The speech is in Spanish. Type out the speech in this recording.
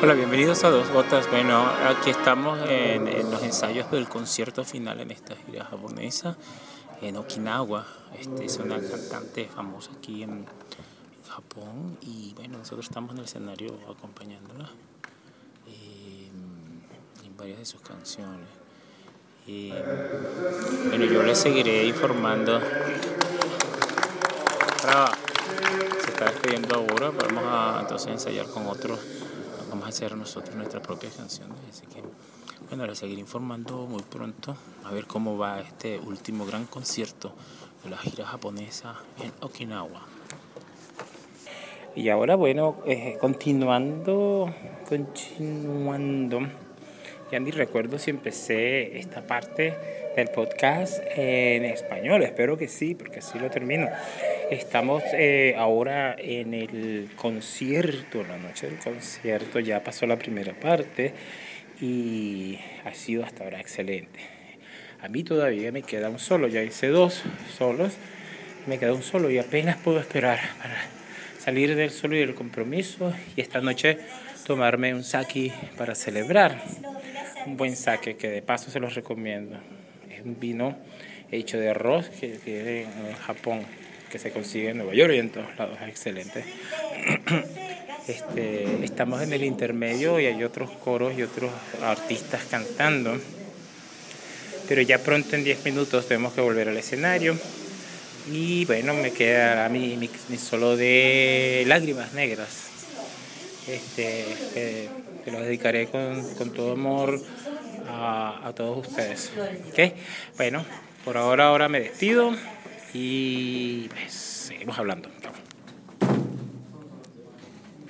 Hola, bienvenidos a Dos Gotas. Bueno, aquí estamos en los ensayos del concierto final en esta gira japonesa en Okinawa. Es una cantante famosa aquí en Japón y bueno, nosotros estamos en el escenario acompañándola en varias de sus canciones. Bueno, yo les seguiré informando. Se está despidiendo ahora, vamos a entonces ensayar con otros. Vamos a hacer nosotros nuestras propias canciones, así que bueno, les seguiré informando muy pronto a ver cómo va este último gran concierto de la gira japonesa en Okinawa. Y ahora bueno, continuando, ya ni recuerdo si empecé esta parte del podcast en español, espero que sí, porque así lo termino. Estamos ahora en el concierto, la noche del concierto, ya pasó la primera parte y ha sido hasta ahora excelente. A mí todavía me queda un solo, ya hice 2 solos, me queda un solo y apenas puedo esperar para salir del solo y del compromiso y esta noche tomarme un sake para celebrar. Un buen sake que de paso se los recomiendo. Es un vino hecho de arroz que tiene en Japón, que se consigue en Nueva York y en todos lados. Es excelente. Estamos en el intermedio y hay otros coros y otros artistas cantando. Pero ya pronto en 10 minutos tenemos que volver al escenario. Y bueno, me queda mi solo de Lágrimas Negras. Que lo dedicaré con todo amor a todos ustedes. ¿Okay? Bueno, por ahora me despido y pues, seguimos hablando.